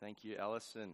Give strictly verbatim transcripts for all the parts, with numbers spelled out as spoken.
Thank you, Alison.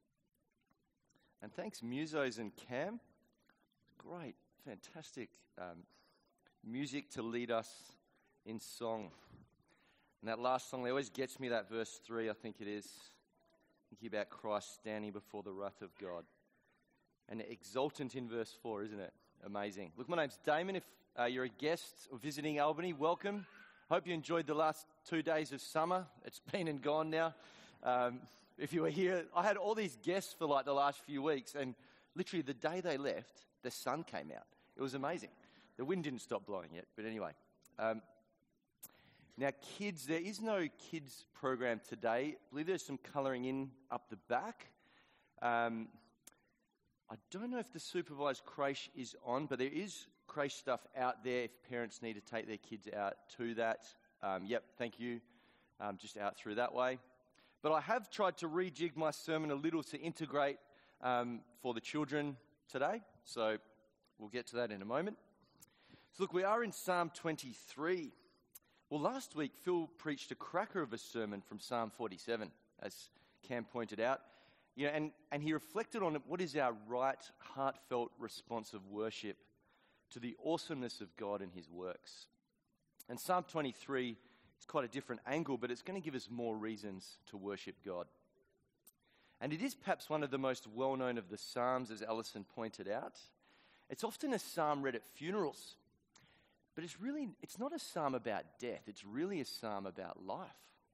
And thanks, Musos and Cam. Great, fantastic um, music to lead us in song. And that last song, it always gets me, that verse three, I think it is. Thinking about Christ standing before the wrath of God. And exultant in verse four, isn't it? Amazing. Look, my name's Damon. If uh, you're a guest or visiting Albany, welcome. Hope you enjoyed the last two days of summer. It's been and gone now. Um, if you were here, I had all these guests for like the last few weeks, and literally the day they left, the sun came out. It was amazing. The wind didn't stop blowing yet, but anyway. Um, now, kids, there is no kids program today. I believe there's some colouring in up the back. Um, I don't know if the supervised creche is on, but there is creche stuff out there if parents need to take their kids out to that. Um, yep, thank you. Um, just out through that way. But I have tried to rejig my sermon a little to integrate um, for the children today. So we'll get to that in a moment. So look, we are in Psalm twenty-three. Well, last week, Phil preached a cracker of a sermon from Psalm forty-seven, as Cam pointed out. You know, and, and he reflected on what is our right, heartfelt response of worship to the awesomeness of God and his works. And Psalm twenty-three is quite a different angle, but it's going to give us more reasons to worship God. And it is perhaps one of the most well-known of the Psalms, as Alison pointed out. It's often a psalm read at funerals, but it's really, it's not a psalm about death. It's really a psalm about life.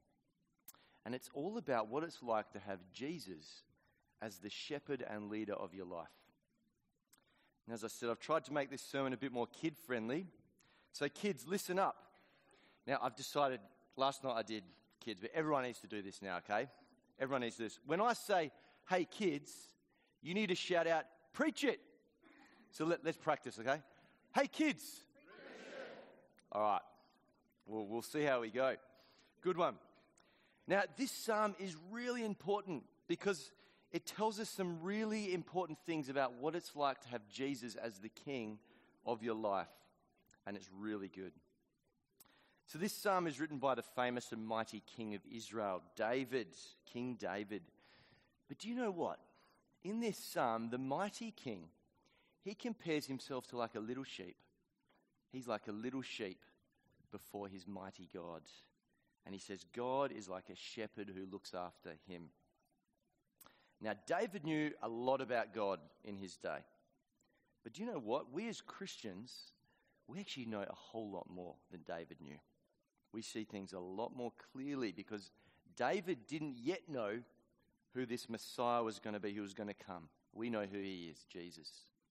And it's all about what it's like to have Jesus as the shepherd and leader of your life. And as I said, I've tried to make this sermon a bit more kid-friendly. So kids, listen up. Now, I've decided, last night I did kids, but everyone needs to do this now, okay? Everyone needs to do this. When I say, hey kids, you need to shout out, preach it. So let, let's practice, okay? Hey kids. Preach it. All right. We'll, we'll see how we go. Good one. Now, this psalm is really important because it tells us some really important things about what it's like to have Jesus as the king of your life. And it's really good. So this psalm is written by the famous and mighty king of Israel, David, King David. But do you know what? In this psalm, the mighty king, he compares himself to like a little sheep. He's like a little sheep before his mighty God. And he says, God is like a shepherd who looks after him. Now, David knew a lot about God in his day. But do you know what? We as Christians, we actually know a whole lot more than David knew. We see things a lot more clearly because David didn't yet know who this Messiah was going to be, who was going to come. We know who he is, Jesus.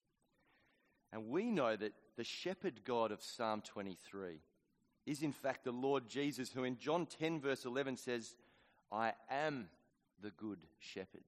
And we know that the shepherd God of Psalm twenty-three is in fact the Lord Jesus, who in John ten verse eleven says, I am the good shepherd.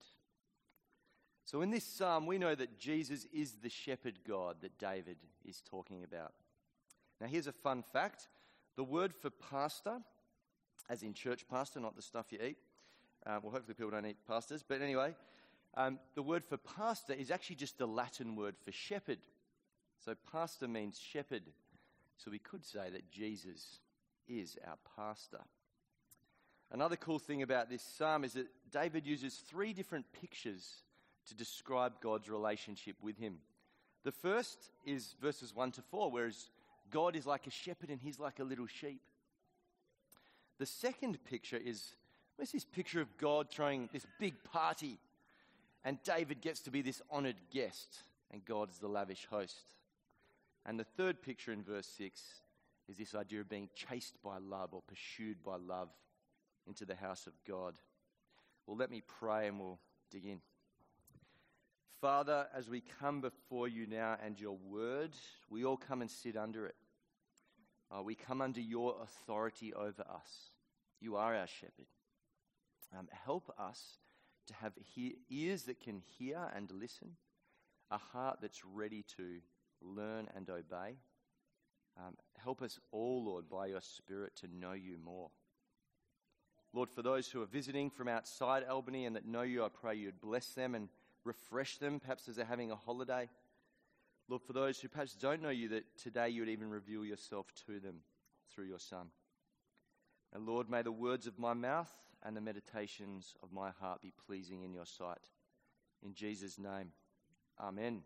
So in this psalm, we know that Jesus is the shepherd God that David is talking about. Now here's a fun fact. The word for pastor, as in church pastor, not the stuff you eat. Uh, well, hopefully people don't eat pastors. But anyway, um, the word for pastor is actually just the Latin word for shepherd. So pastor means shepherd. So we could say that Jesus is our pastor. Another cool thing about this psalm is that David uses three different pictures to describe God's relationship with him. The first is verses one to four, whereas God is like a shepherd and he's like a little sheep. The second picture is, where's this picture of God throwing this big party and David gets to be this honoured guest and God's the lavish host. And the third picture in verse six is this idea of being chased by love or pursued by love into the house of God. Well, let me pray and we'll dig in. Father, as we come before you now and your word, we all come and sit under it. Uh, we come under your authority over us. You are our shepherd. Um, help us to have he- ears that can hear and listen, a heart that's ready to learn and obey. Um, help us all, Lord, by your Spirit to know you more. Lord, for those who are visiting from outside Albany and that know you, I pray you'd bless them and refresh them, perhaps as they're having a holiday. Lord, for those who perhaps don't know you, that today you would even reveal yourself to them through your Son. And Lord, may the words of my mouth and the meditations of my heart be pleasing in your sight. In Jesus' name, amen.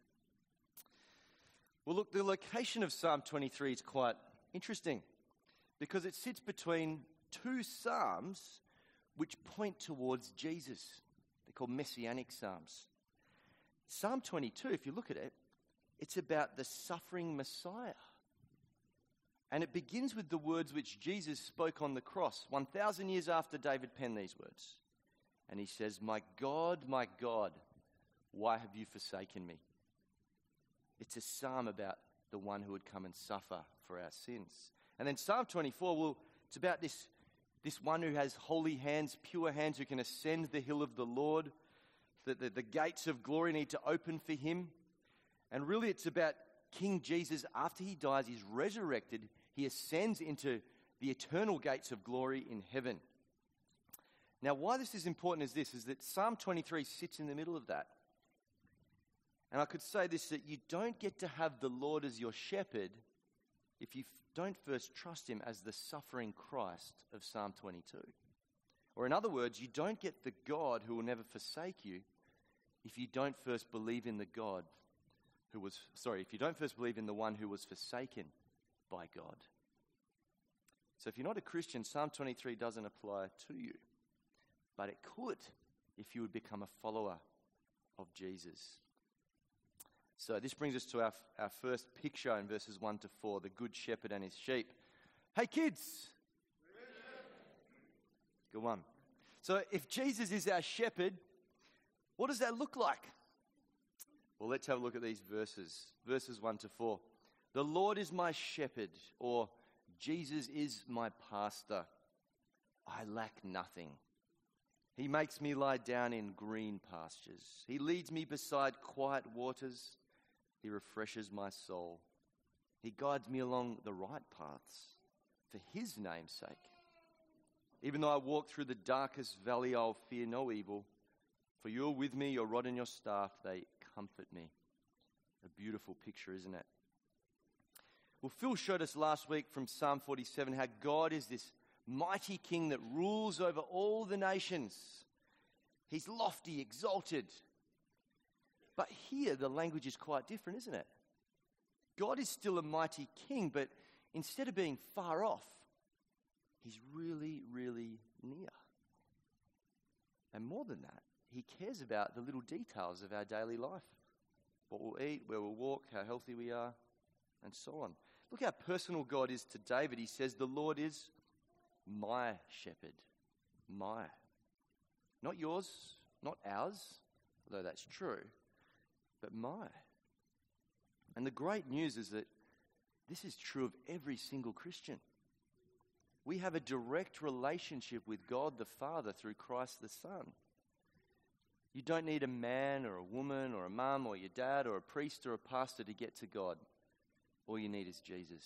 Well, look, the location of Psalm twenty-three is quite interesting because it sits between two psalms which point towards Jesus. They're called messianic psalms. Psalm twenty-two, if you look at it, it's about the suffering Messiah. And it begins with the words which Jesus spoke on the cross, one thousand years after David penned these words. And he says, "My God, my God, why have you forsaken me?" It's a psalm about the one who would come and suffer for our sins. And then Psalm twenty-four, well, it's about this, this one who has holy hands, pure hands, who can ascend the hill of the Lord. The, the, the gates of glory need to open for him. And really it's about King Jesus. After he dies, he's resurrected. He ascends into the eternal gates of glory in heaven. Now, why this is important is this, is that Psalm twenty-three sits in the middle of that. And I could say this, that you don't get to have the Lord as your shepherd if you f- don't first trust him as the suffering Christ of Psalm twenty-two. Or in other words, you don't get the God who will never forsake you if you don't first believe in the God who was, sorry, if you don't first believe in the one who was forsaken by God. So if you're not a Christian, Psalm twenty-three doesn't apply to you. But it could if you would become a follower of Jesus. So this brings us to our, our first picture in verses one to four, the good shepherd and his sheep. Hey kids! Good one. So if Jesus is our shepherd, what does that look like? Well, let's have a look at these verses. Verses one to four. The Lord is my shepherd, or Jesus is my pastor. I lack nothing. He makes me lie down in green pastures. He leads me beside quiet waters. He refreshes my soul. He guides me along the right paths for his name's sake. Even though I walk through the darkest valley, I'll fear no evil. For you're with me, your rod and your staff, they comfort me. A beautiful picture, isn't it? Well, Phil showed us last week from Psalm forty-seven how God is this mighty king that rules over all the nations. He's lofty, exalted. But here the language is quite different, isn't it? God is still a mighty king, but instead of being far off, he's really, really near. And more than that, he cares about the little details of our daily life. What we'll eat, where we'll walk, how healthy we are, and so on. Look how personal God is to David. He says, the Lord is my shepherd. My. Not yours, not ours, although that's true, but my. And the great news is that this is true of every single Christian. We have a direct relationship with God the Father through Christ the Son. You don't need a man or a woman or a mum or your dad or a priest or a pastor to get to God. All you need is Jesus.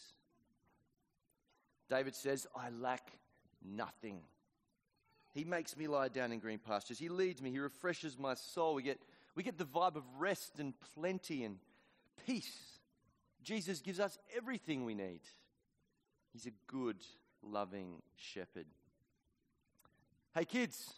David says, I lack nothing. He makes me lie down in green pastures. He leads me. He refreshes my soul. We get, we get the vibe of rest and plenty and peace. Jesus gives us everything we need. He's a good, loving shepherd. Hey, kids.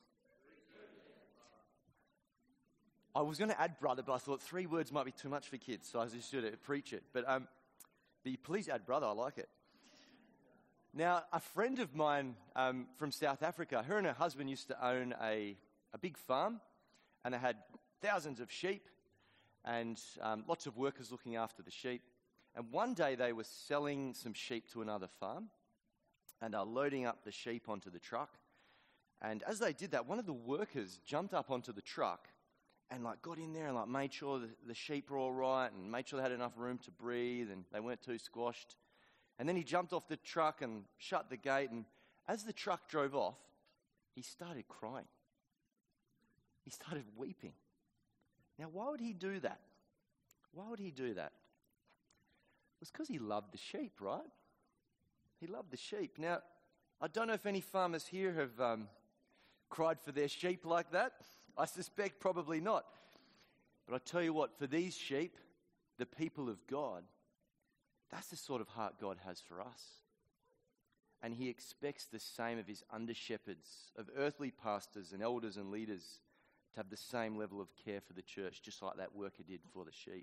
I was going to add brother, but I thought three words might be too much for kids, so I just should preach it. But, um, but please add brother. I like it. Now, a friend of mine um, from South Africa, her and her husband used to own a, a big farm, and they had thousands of sheep and um, lots of workers looking after the sheep. And one day they were selling some sheep to another farm, and are loading up the sheep onto the truck. And as they did that, one of the workers jumped up onto the truck and like got in there and like made sure the, the sheep were all right and made sure they had enough room to breathe and they weren't too squashed. And then he jumped off the truck and shut the gate, and as the truck drove off, he started crying. He started weeping. Now, why would he do that? Why would he do that? It was because he loved the sheep, right? He loved the sheep. Now, I don't know if any farmers here have um, cried for their sheep like that. I suspect probably not. But I tell you what, for these sheep, the people of God, that's the sort of heart God has for us. And he expects the same of his under-shepherds, of earthly pastors and elders and leaders, to have the same level of care for the church, just like that worker did for the sheep.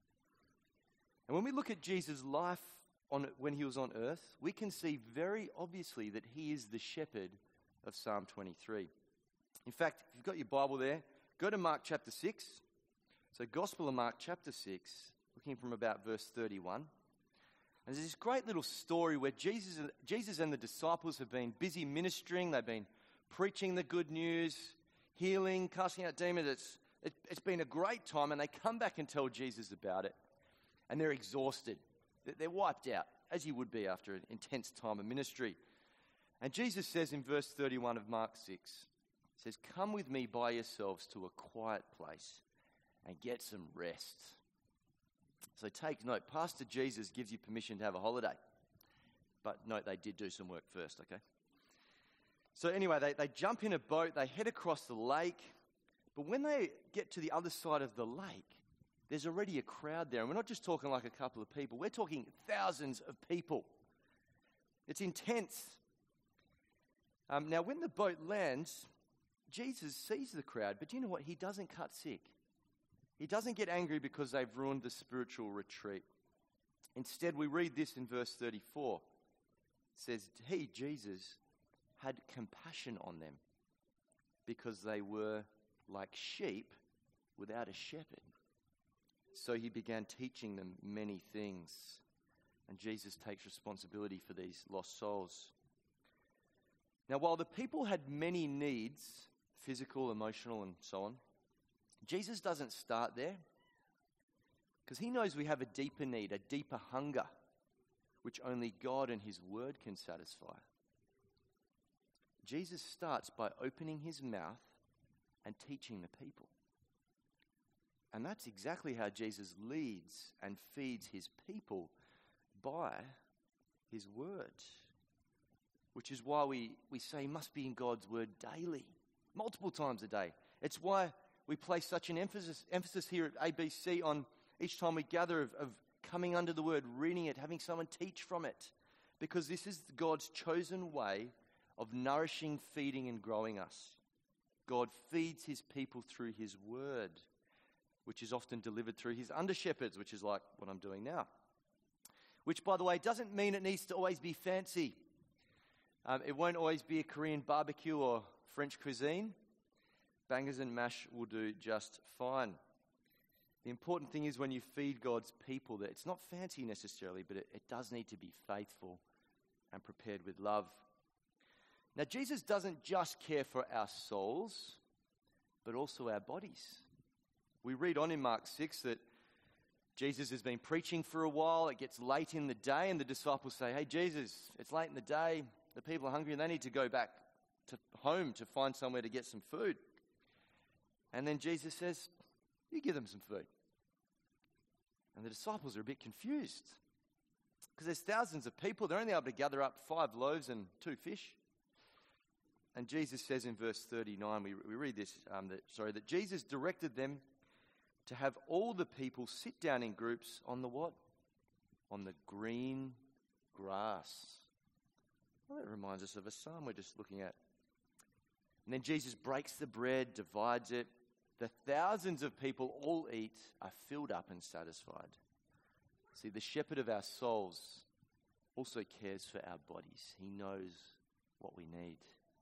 And when we look at Jesus' life on, when he was on earth, we can see very obviously that he is the shepherd of Psalm twenty-three. In fact, if you've got your Bible there, go to Mark chapter six. So Gospel of Mark chapter six, looking from about verse thirty-one. And there's this great little story where Jesus, Jesus and the disciples have been busy ministering. They've been preaching the good news, healing, casting out demons. It's, it, it's been a great time, and they come back and tell Jesus about it. And they're exhausted. They're wiped out, as you would be after an intense time of ministry. And Jesus says in verse thirty-one of Mark six, he says, "Come with me by yourselves to a quiet place and get some rest." So take note, Pastor Jesus gives you permission to have a holiday. But note, they did do some work first, okay? So anyway, they, they jump in a boat, they head across the lake. But when they get to the other side of the lake, there's already a crowd there. And we're not just talking like a couple of people. We're talking thousands of people. It's intense. Um, now, when the boat lands, Jesus sees the crowd. But you know what? He doesn't cut sick. He doesn't get angry because they've ruined the spiritual retreat. Instead, we read this in verse thirty-four. It says, he, Jesus, had compassion on them because they were like sheep without a shepherd. So he began teaching them many things. And Jesus takes responsibility for these lost souls. Now, while the people had many needs, physical, emotional, and so on, Jesus doesn't start there, because he knows we have a deeper need, a deeper hunger, which only God and his word can satisfy. Jesus starts by opening his mouth and teaching the people. And that's exactly how Jesus leads and feeds his people, by his word. Which is why we, we say he must be in God's word daily, multiple times a day. It's why we place such an emphasis emphasis here at A B C on each time we gather of, of coming under the word, reading it, having someone teach from it. Because this is God's chosen way of nourishing, feeding, and growing us. God feeds his people through his word, which is often delivered through his under-shepherds, which is like what I'm doing now. Which, by the way, doesn't mean it needs to always be fancy. Um, it won't always be a Korean barbecue or French cuisine. Bangers and mash will do just fine. The important thing is when you feed God's people that it's not fancy necessarily, but it, it does need to be faithful and prepared with love. Now, Jesus doesn't just care for our souls, but also our bodies. We read on in Mark six that Jesus has been preaching for a while. It gets late in the day, and the disciples say, "Hey, Jesus, it's late in the day. The people are hungry, and they need to go back to home to find somewhere to get some food." And then Jesus says, "You give them some food." And the disciples are a bit confused because there's thousands of people. They're only able to gather up five loaves and two fish. And Jesus says in verse thirty-nine, we, we read this, um, that, sorry, that Jesus directed them to have all the people sit down in groups on the what? On the green grass. Well, that reminds us of a psalm we're just looking at. And then Jesus breaks the bread, divides it. The thousands of people all eat, are filled up and satisfied. See, the shepherd of our souls also cares for our bodies. He knows what we need.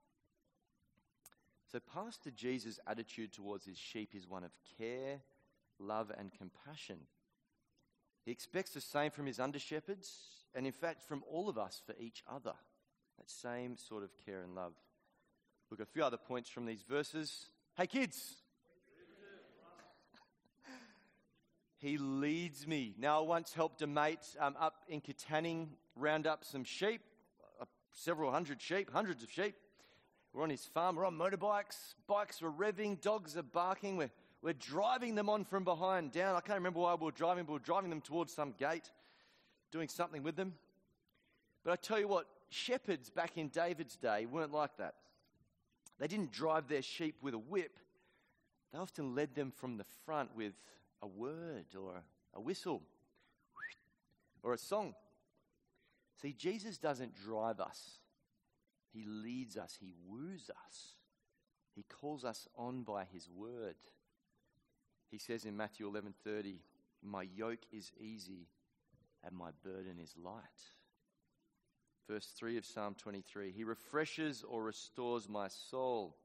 So Pastor Jesus' attitude towards his sheep is one of care, love, and compassion. He expects the same from his under-shepherds, and in fact from all of us for each other. That same sort of care and love. Look, a few other points from these verses. Hey kids! He leads me. Now, I once helped a mate um, up in Katanning round up some sheep, uh, several hundred sheep, hundreds of sheep. We're on his farm, we're on motorbikes, bikes are revving, dogs are barking, we're, we're driving them on from behind down. I can't remember why we were driving, but we were driving them towards some gate, doing something with them. But I tell you what, shepherds back in David's day weren't like that. They didn't drive their sheep with a whip. They often led them from the front with a word or a whistle or a song. See, Jesus doesn't drive us. He leads us. He woos us. He calls us on by his word. He says in Matthew eleven thirty, my yoke is easy and my burden is light. Verse three of Psalm twenty-three, he refreshes or restores my soul.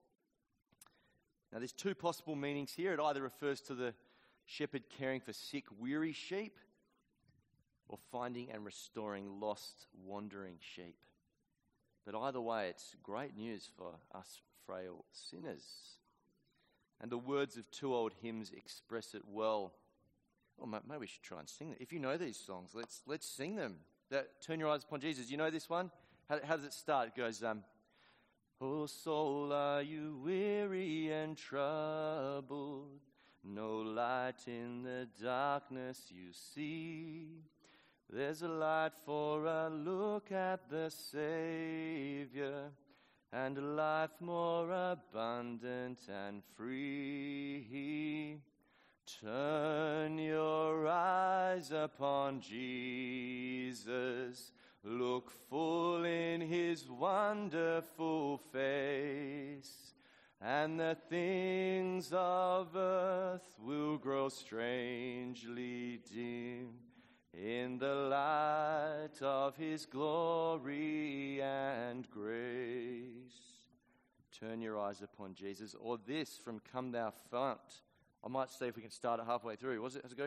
Now there's two possible meanings here. It either refers to the shepherd caring for sick, weary sheep, or finding and restoring lost, wandering sheep. But either way, it's great news for us frail sinners. And the words of two old hymns express it well. Well, maybe we should try and sing them. If you know these songs, let's let's sing them. That, Turn Your Eyes Upon Jesus. You know this one? How, how does it start? It goes, um, "Oh soul, are you weary and troubled? No light in the darkness you see. There's a light for a look at the Savior, and a life more abundant and free. Turn your eyes upon Jesus, look full in his wonderful face, and the things of earth will grow strangely dim in the light of his glory and grace." Turn your eyes upon Jesus. Or this from Come Thou Fount. I might see if we can start it halfway through. Was it? How's it go?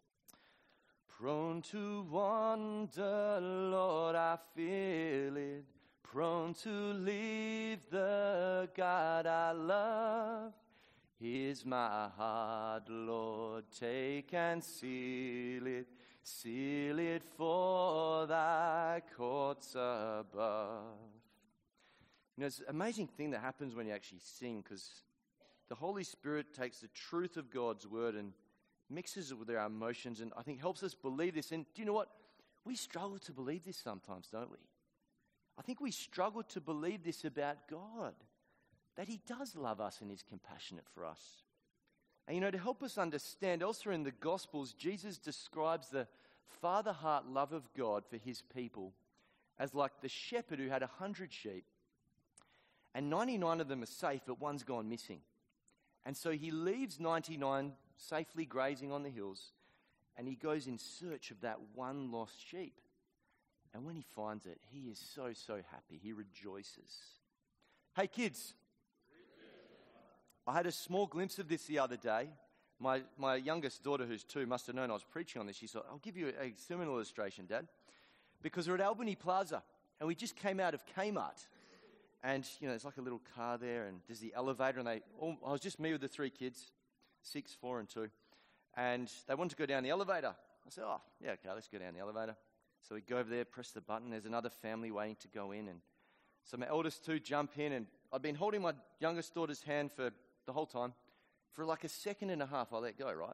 Prone to wander, Lord, I feel it. Prone to leave the God I love. Here's my heart, Lord, take and seal it. Seal it for thy courts above. You know, it's an amazing thing that happens when you actually sing, because the Holy Spirit takes the truth of God's word and mixes it with our emotions, and I think helps us believe this. And do you know what? We struggle to believe this sometimes, don't we? I think we struggle to believe this about God, that he does love us and is compassionate for us. And you know, to help us understand, elsewhere in the Gospels, Jesus describes the father heart love of God for his people as like the shepherd who had a hundred sheep, and ninety-nine of them are safe, but one's gone missing. And so he leaves ninety-nine safely grazing on the hills, and he goes in search of that one lost sheep. And when he finds it, he is so, so happy. He rejoices. Hey, kids. I had a small glimpse of this the other day. My my youngest daughter, who's two, must have known I was preaching on this. She said, "I'll give you a, a similar illustration, Dad." Because we're at Albany Plaza, and we just came out of Kmart. And, you know, there's like a little car there, and there's the elevator, and they all, I was just me with the three kids, six, four, and two. And they wanted to go down the elevator. I said, "Oh, yeah, okay, let's go down the elevator." So we go over there, press the button. There's another family waiting to go in. And so my eldest two jump in, and I've been holding my youngest daughter's hand for the whole time. For like a second and a half, I let go, right?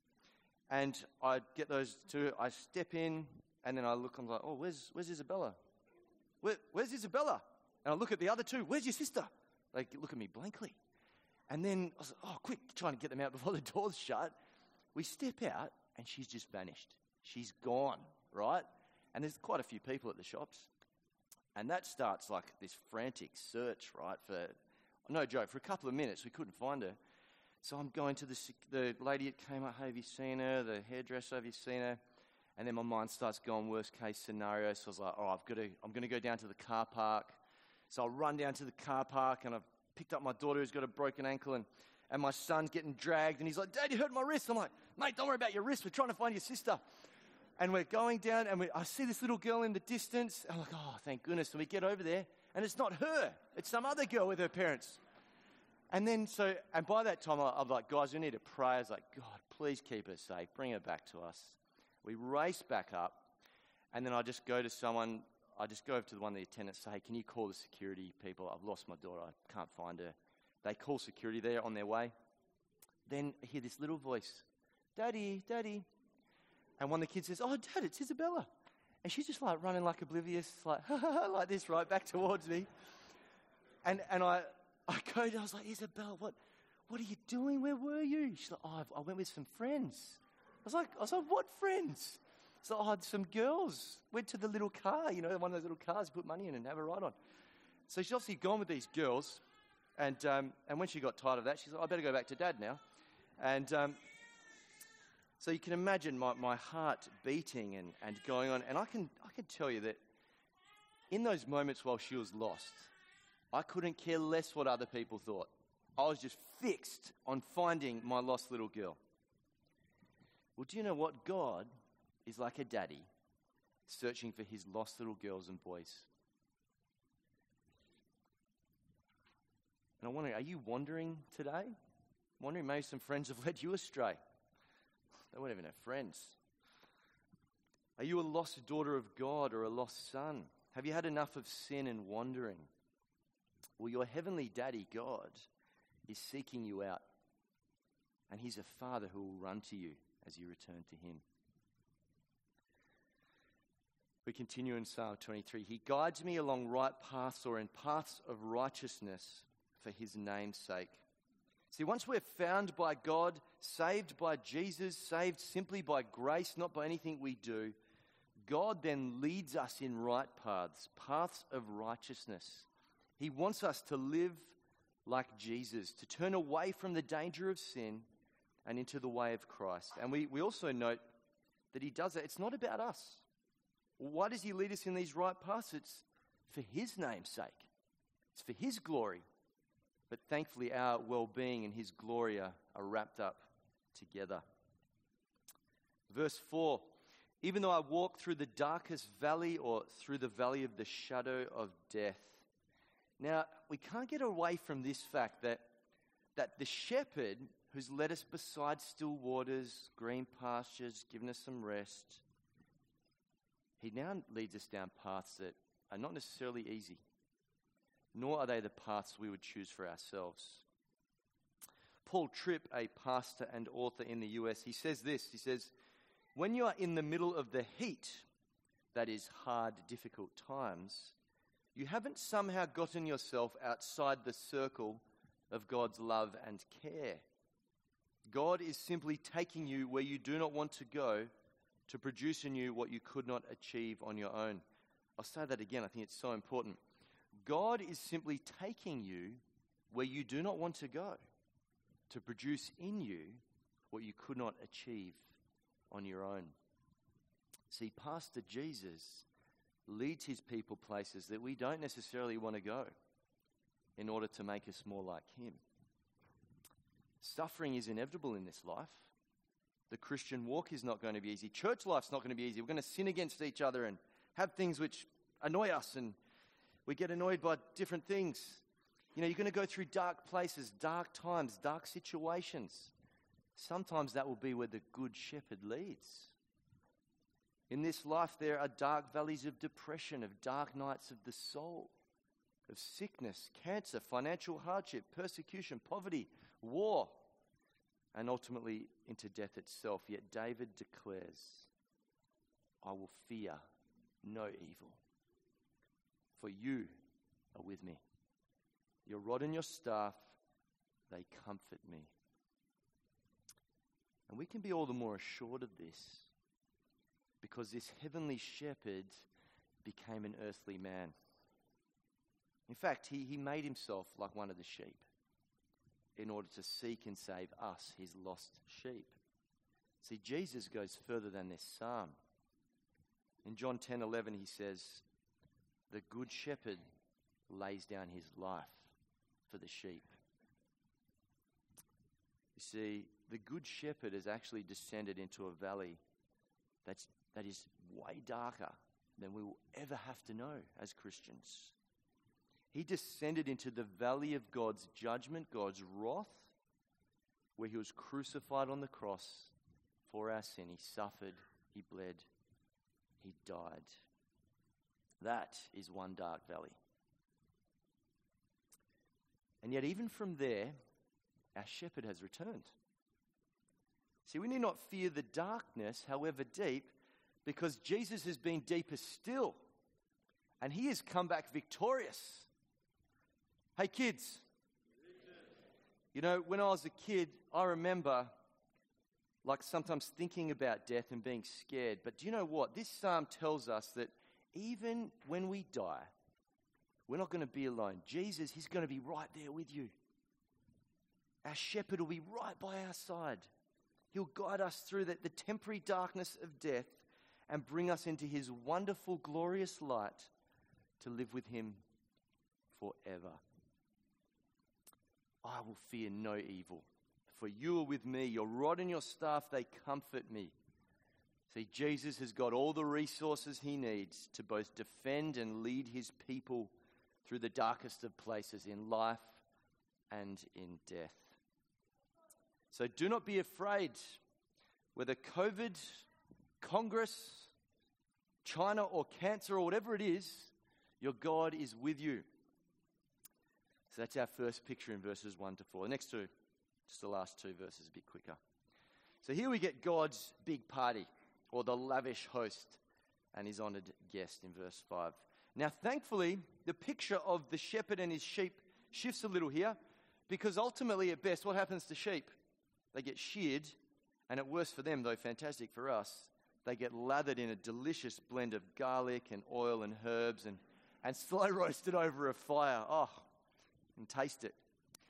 And I get those two, I step in, and then I look, I'm like, "Oh, where's where's Isabella? Where, where's Isabella?" And I look at the other two, "Where's your sister?" They look at me blankly. And then I was like, "Oh, quick," trying to get them out before the door's shut. We step out, and she's just vanished. She's gone, right? And there's quite a few people at the shops. And that starts like this frantic search, right, for, no joke, for a couple of minutes we couldn't find her. So I'm going to the the lady at Kmart, "Hey, have you seen her?" The hairdresser, "Have you seen her?" And then my mind starts going worst case scenario. So I was like, "Oh, I've got to, I'm going to go down to the car park." So I run down to the car park, and I've picked up my daughter who's got a broken ankle, and, and my son's getting dragged, and he's like, "Dad, you hurt my wrist." I'm like, "Mate, don't worry about your wrist. We're trying to find your sister." And we're going down, and we, I see this little girl in the distance. I'm like, "Oh, thank goodness." And we get over there, and it's not her. It's some other girl with her parents. And then, so, and by that time, I, I'm like, "Guys, we need to pray." I was like, "God, please keep her safe. Bring her back to us." We race back up, and then I just go to someone, I just go over to the one of the attendants, say, "Hey, can you call the security people? I've lost my daughter. I can't find her." They call security. They're on their way. Then I hear this little voice, "Daddy, Daddy." And one of the kids says, "Oh, Dad, it's Isabella." And she's just like running like oblivious, like, like this, right back towards me. And and I, I go, I was like, "Isabella, what, what are you doing? Where were you?" She's like, "Oh, I went with some friends." I was like, I was like, "What friends?" So I had some girls, went to the little car, you know, one of those little cars you put money in and have a ride on. So she's obviously gone with these girls, and um, and when she got tired of that, she's like, I better go back to Dad now. And um, so you can imagine my, my heart beating and, and going on. And I can I can tell you that in those moments while she was lost, I couldn't care less what other people thought. I was just fixed on finding my lost little girl. Well, do you know what? God is like a daddy searching for his lost little girls and boys. And I'm wondering, are you wandering today? Wondering maybe some friends have led you astray. They weren't even have friends. Are you a lost daughter of God or a lost son? Have you had enough of sin and wandering? Well, your heavenly daddy, God, is seeking you out. And he's a father who will run to you as you return to him. We continue in Psalm twenty-three. He guides me along right paths or in paths of righteousness for his name's sake. See, once we're found by God, saved by Jesus, saved simply by grace, not by anything we do, God then leads us in right paths, paths of righteousness. He wants us to live like Jesus, to turn away from the danger of sin and into the way of Christ. And we, we also note that he does that. It's not about us. Why does he lead us in these right paths? It's for his name's sake. It's for his glory. But thankfully our well-being and his glory are, are wrapped up together. Verse four, even though I walk through the darkest valley or through the valley of the shadow of death. Now, we can't get away from this fact that, that the shepherd who's led us beside still waters, green pastures, given us some rest, he now leads us down paths that are not necessarily easy, nor are they the paths we would choose for ourselves. Paul Tripp, a pastor and author in the U S, he says this, he says, when you are in the middle of the heat, that is hard, difficult times, you haven't somehow gotten yourself outside the circle of God's love and care. God is simply taking you where you do not want to go to produce in you what you could not achieve on your own. I'll say that again, I think it's so important. God is simply taking you where you do not want to go to produce in you what you could not achieve on your own. See, Pastor Jesus leads his people places that we don't necessarily want to go in order to make us more like him. Suffering is inevitable in this life. The Christian walk is not going to be easy. Church life's not going to be easy. We're going to sin against each other and have things which annoy us, and we get annoyed by different things. You know, you're going to go through dark places, dark times, dark situations. Sometimes that will be where the good shepherd leads. In this life, there are dark valleys of depression, of dark nights of the soul, of sickness, cancer, financial hardship, persecution, poverty, war, and ultimately into death itself. Yet David declares, I will fear no evil, for you are with me. Your rod and your staff, they comfort me. And we can be all the more assured of this because this heavenly shepherd became an earthly man. In fact, he, he made himself like one of the sheep in order to seek and save us, his lost sheep. See, Jesus goes further than this psalm. In John ten eleven, he says, the good shepherd lays down his life for the sheep. You see, the good shepherd has actually descended into a valley that's, that is way darker than we will ever have to know as Christians. He descended into the valley of God's judgment, God's wrath, where he was crucified on the cross for our sin. He suffered, he bled, he died. That is one dark valley. And yet even from there, our shepherd has returned. See, we need not fear the darkness, however deep, because Jesus has been deeper still. And he has come back victorious. Hey kids, you know, when I was a kid, I remember like sometimes thinking about death and being scared. But do you know what? This psalm tells us that even when we die, we're not going to be alone. Jesus, he's going to be right there with you. Our shepherd will be right by our side. He'll guide us through the, the temporary darkness of death and bring us into his wonderful, glorious light to live with him forever. I will fear no evil, for you are with me. Your rod and your staff, they comfort me. See, Jesus has got all the resources he needs to both defend and lead his people through the darkest of places in life and in death. So do not be afraid. Whether COVID, Congress, China, or cancer, or whatever it is, your God is with you. So that's our first picture in verses one to four. The next two, just the last two verses, a bit quicker. So here we get God's big party, or the lavish host, and his honored guest in verse five. Now, thankfully, the picture of the shepherd and his sheep shifts a little here, because ultimately, at best, what happens to sheep? They get sheared, and at worst for them, though fantastic for us, they get lathered in a delicious blend of garlic and oil and herbs and, and slow roasted over a fire. Oh, and taste it.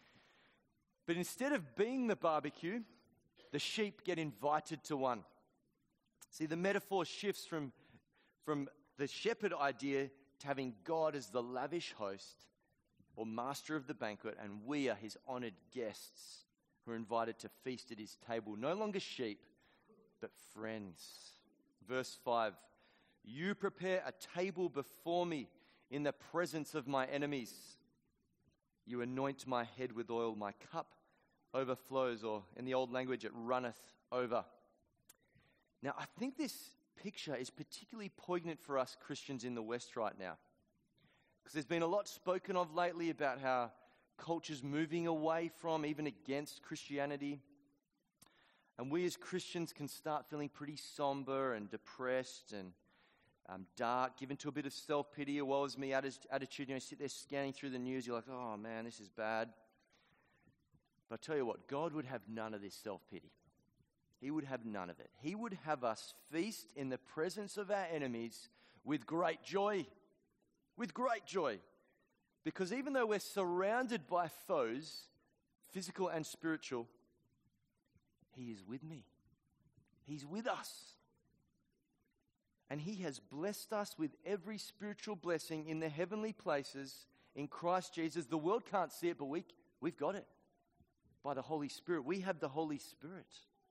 But instead of being the barbecue, the sheep get invited to one. See, the metaphor shifts from, from the shepherd idea to having God as the lavish host or master of the banquet, and we are his honored guests who are invited to feast at his table. No longer sheep, but friends. Verse five, you prepare a table before me in the presence of my enemies. You anoint my head with oil, my cup overflows, or in the old language, it runneth over. Now, I think this picture is particularly poignant for us Christians in the West right now, because there's been a lot spoken of lately about how culture's moving away from, even against Christianity. And we as Christians can start feeling pretty somber and depressed and um, dark, given to a bit of self-pity, a woe is me attitude. You know, you sit there scanning through the news, you're like, oh man, this is bad. But I tell you what, God would have none of this self-pity. He would have none of it. He would have us feast in the presence of our enemies with great joy. With great joy. Because even though we're surrounded by foes, physical and spiritual, he is with me. He's with us. And he has blessed us with every spiritual blessing in the heavenly places in Christ Jesus. The world can't see it, but we, we've got it. By the Holy Spirit. We have the Holy Spirit.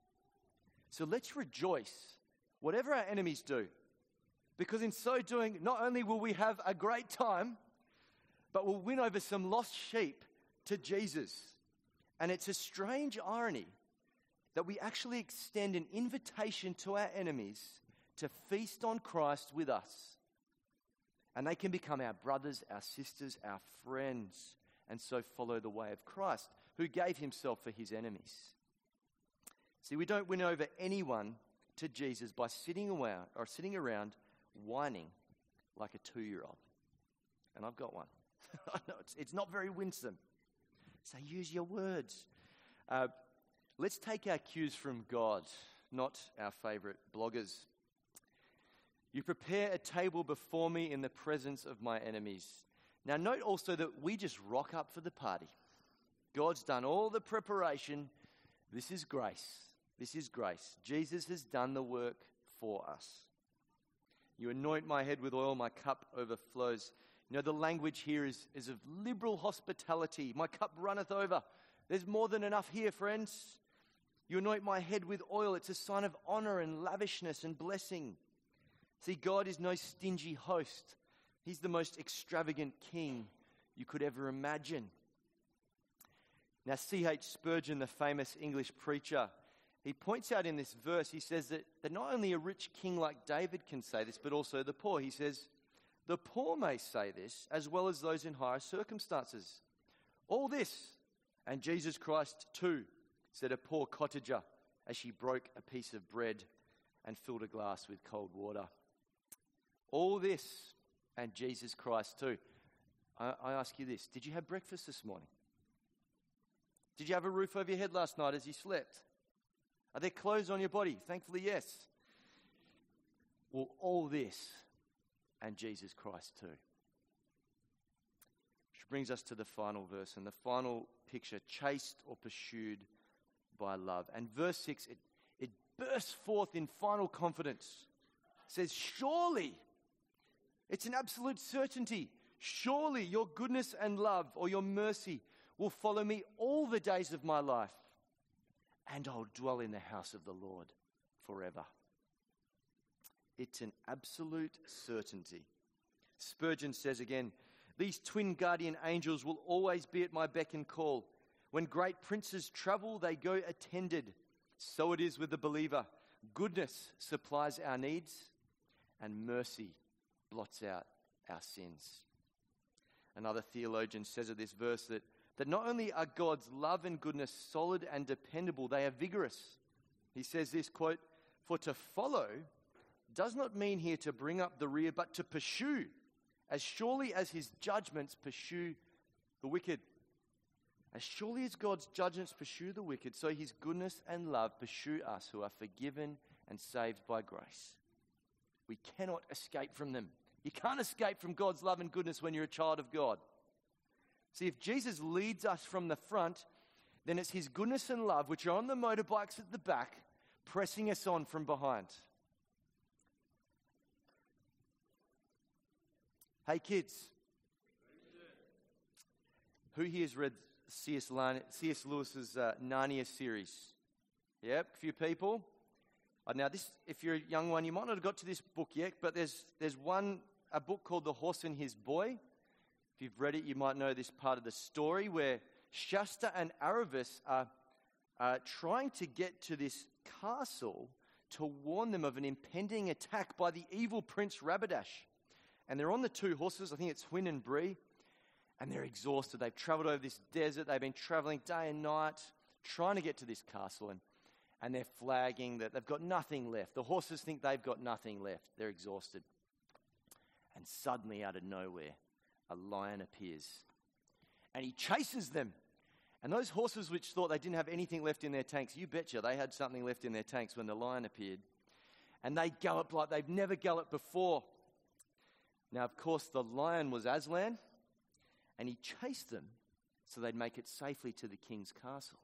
So let's rejoice, whatever our enemies do. Because in so doing, not only will we have a great time, but we'll win over some lost sheep to Jesus. And it's a strange irony that we actually extend an invitation to our enemies to feast on Christ with us. And they can become our brothers, our sisters, our friends, and so follow the way of Christ, who gave himself for his enemies. See, we don't win over anyone to Jesus by sitting around or sitting around whining like a two-year-old. And I've got one. I know it's, it's not very winsome. So use your words. Uh, let's take our cues from God, not our favorite bloggers. You prepare a table before me in the presence of my enemies. Now note also that we just rock up for the party. God's done all the preparation. This is grace. This is grace. Jesus has done the work for us. You anoint my head with oil, my cup overflows. You know, the language here is, is of liberal hospitality. My cup runneth over. There's more than enough here, friends. You anoint my head with oil. It's a sign of honor and lavishness and blessing. See, God is no stingy host. He's the most extravagant king you could ever imagine. Now, C H Spurgeon, the famous English preacher, he points out in this verse, he says that, that not only a rich king like David can say this, but also the poor. He says, the poor may say this, as well as those in higher circumstances. All this, and Jesus Christ too, said a poor cottager as she broke a piece of bread and filled a glass with cold water. All this, and Jesus Christ too. I, I ask you this, did you have breakfast this morning? Did you have a roof over your head last night as you slept? Are there clothes on your body? Thankfully, yes. Well, all this and Jesus Christ too. Which brings us to the final verse and the final picture, chased or pursued by love. And verse six, it, it bursts forth in final confidence. It says, surely, it's an absolute certainty, surely your goodness and love or your mercy will follow me all the days of my life, and I'll dwell in the house of the Lord forever. It's an absolute certainty. Spurgeon says again, these twin guardian angels will always be at my beck and call. When great princes travel, they go attended. So it is with the believer. Goodness supplies our needs, and mercy blots out our sins. Another theologian says of this verse that, that not only are God's love and goodness solid and dependable, they are vigorous. He says this, quote, for to follow does not mean here to bring up the rear, but to pursue, as surely as his judgments pursue the wicked. As surely as God's judgments pursue the wicked, so his goodness and love pursue us who are forgiven and saved by grace. We cannot escape from them. You can't escape from God's love and goodness when you're a child of God. See, if Jesus leads us from the front, then it's his goodness and love, which are on the motorbikes at the back, pressing us on from behind. Hey kids, who here has read C S Lewis's uh, Narnia series? Yep, a few people. Uh, now, this, if you're a young one, you might not have got to this book yet, but there's there's one a book called The Horse and His Boy. If you've read it, you might know this part of the story where Shasta and Aravis are uh, trying to get to this castle to warn them of an impending attack by the evil Prince Rabadash. And they're on the two horses, I think it's Hwin and Bree, and they're exhausted. They've traveled over this desert. They've been traveling day and night, trying to get to this castle, and, and they're flagging that they've got nothing left. The horses think they've got nothing left. They're exhausted. And suddenly, out of nowhere, a lion appears, and he chases them. And those horses which thought they didn't have anything left in their tanks, you betcha they had something left in their tanks when the lion appeared. And they galloped like they've never galloped before. Now, of course, the lion was Aslan, and he chased them so they'd make it safely to the king's castle.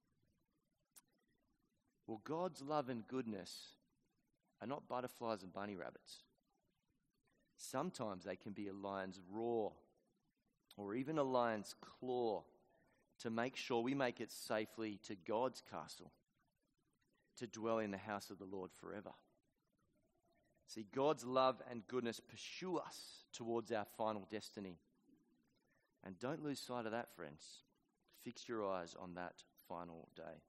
Well, God's love and goodness are not butterflies and bunny rabbits. Sometimes they can be a lion's roar or even a lion's claw to make sure we make it safely to God's castle, to dwell in the house of the Lord forever. See, God's love and goodness pursue us towards our final destiny. And don't lose sight of that, friends. Fix your eyes on that final day.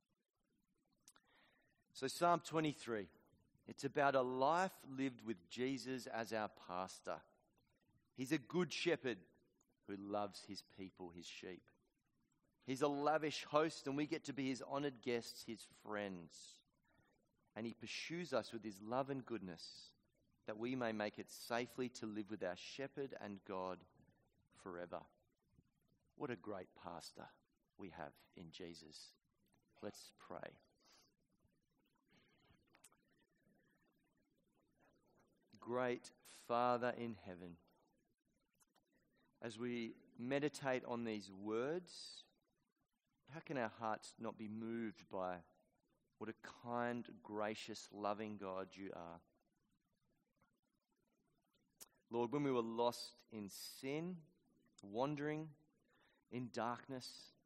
So Psalm twenty-three, it's about a life lived with Jesus as our pastor. He's a good shepherd who loves his people, his sheep. He's a lavish host, and we get to be his honored guests, his friends. And he pursues us with his love and goodness, that we may make it safely to live with our shepherd and God forever. What a great pastor we have in Jesus. Let's pray. Great Father in heaven, as we meditate on these words, how can our hearts not be moved by what a kind, gracious, loving God you are? Lord, when we were lost in sin, wandering in darkness,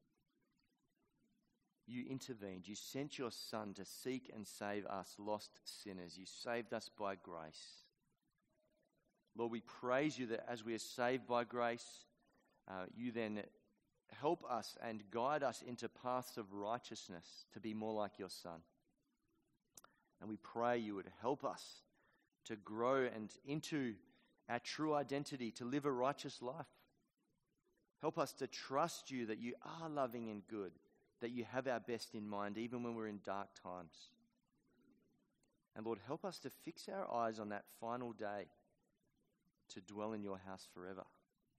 you intervened. You sent your Son to seek and save us lost sinners. You saved us by grace. Lord, we praise you that as we are saved by grace, uh, you then help us and guide us into paths of righteousness to be more like your Son. And we pray you would help us to grow and into our true identity, to live a righteous life. Help us to trust you that you are loving and good, that you have our best in mind even when we're in dark times. And Lord, help us to fix our eyes on that final day to dwell in your house forever.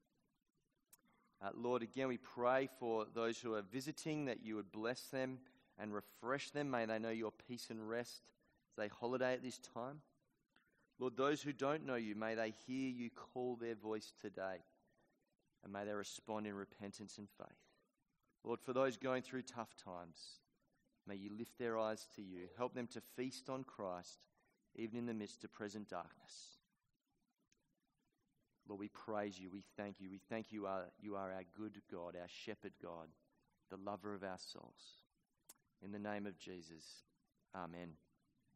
Uh, Lord, again, we pray for those who are visiting, that you would bless them and refresh them. May they know your peace and rest as they holiday at this time. Lord, those who don't know you, may they hear you call their voice today, and may they respond in repentance and faith. Lord, for those going through tough times, may you lift their eyes to you. Help them to feast on Christ, even in the midst of present darkness. Lord, we praise you. We thank you. We thank you are, you are our good God, our shepherd God, the lover of our souls. In the name of Jesus, amen.